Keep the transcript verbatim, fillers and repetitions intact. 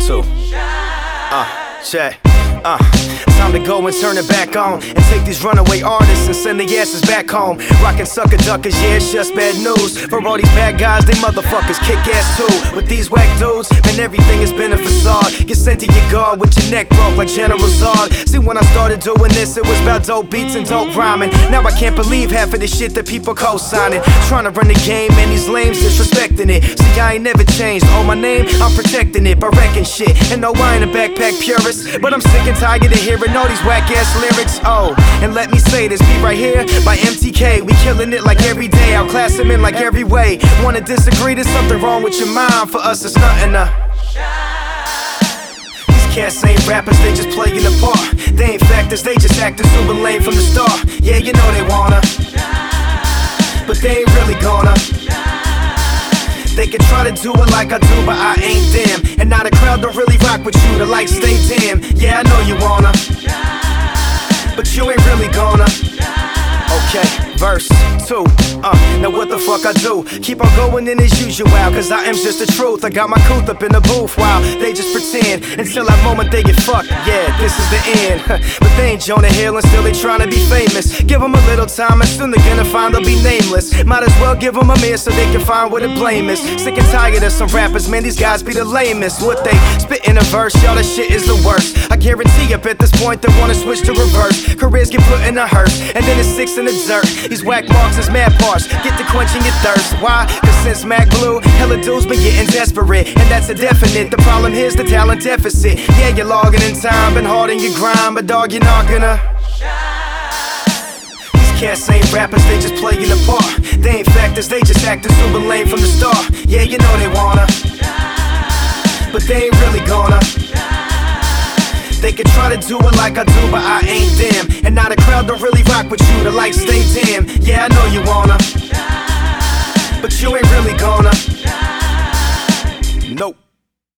two. Uh, check. Uh, time to go and turn it back on and take these runaway artists and send their asses back home. Rockin' sucker duckers, yeah, it's just bad news. For all these bad guys, they motherfuckers kick ass too. With these whack dudes, man, everything has been a facade. Get sent to your guard with your neck broke like General Zod. See, when I started doing this, it was about dope beats and dope rhyming. Now I can't believe half of the shit that people co-signing. Trying to run the game and these lames disrespecting it. See, I ain't never changed. Oh, my name, I'm protecting it by wrecking shit. And no, I ain't a backpack purist, but I'm sick and tired of hearing all these whack-ass lyrics. Oh, and let me say this beat right here by M T K. We killing it like every day, outclass him in like every way. Wanna disagree, there's something wrong with your mind. For us, it's nothing to These cats ain't rappers, they just playing a part. They ain't factors, they just acting super lame from the start. Yeah, you know they wanna, but they ain't really gonna. They can try to do it like I do, but I ain't them. And now the crowd don't really rock with you, the lights stay dim. Yeah, I know you wanna, but you ain't really gonna. Okay, verse two. Uh, now what the fuck I do? Keep on going in as usual, cause I am just the truth. I got my couth up in the booth while they just pretend. Until that moment they get fucked, yeah, this is the end. But they ain't Jonah Hill and still they tryna be famous. Give them a little time and soon they're gonna find they'll be nameless. Might as well give them a mirror so they can find where the blame is. Sick and tired of some rappers, man, these guys be the lamest. What they spit in a verse, y'all, that shit is the worst. I guarantee up at this point they wanna switch to reverse. Careers get put in a hearse, and then it's six in the dirt. These whack marks is mad parts, get to quenching your thirst. Why? Cause since Mac Blue, hella dudes been getting desperate, and that's a definite. The problem here's the talent deficit. Yeah, you're logging in time, been hard in your grind, but dog, you're not gonna. These cats ain't rappers, they just playing a part. They ain't factors, they just acting super lame from the start. Yeah, you know they wanna, but they ain't really gonna. They can try to do it like I do, but I ain't them. And now the crowd don't really rock with you, the lights stay dim. Yeah, I know you wanna, but you ain't really gonna.